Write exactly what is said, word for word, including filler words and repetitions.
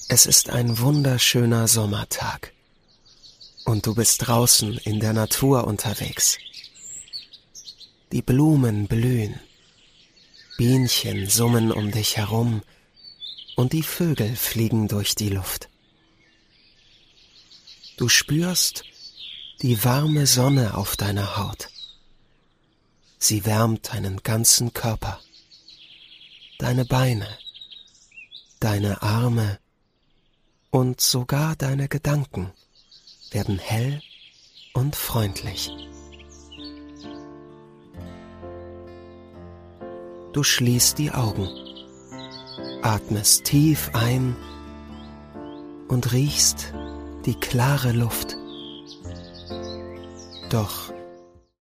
Es ist ein wunderschöner Sommertag und du bist draußen in der Natur unterwegs. Die Blumen blühen, Bienchen summen um dich herum und die Vögel fliegen durch die Luft. Du spürst die warme Sonne auf deiner Haut. Sie wärmt deinen ganzen Körper, deine Beine, deine Arme und sogar deine Gedanken werden hell und freundlich. Du schließt die Augen, atmest tief ein und riechst die klare Luft. Doch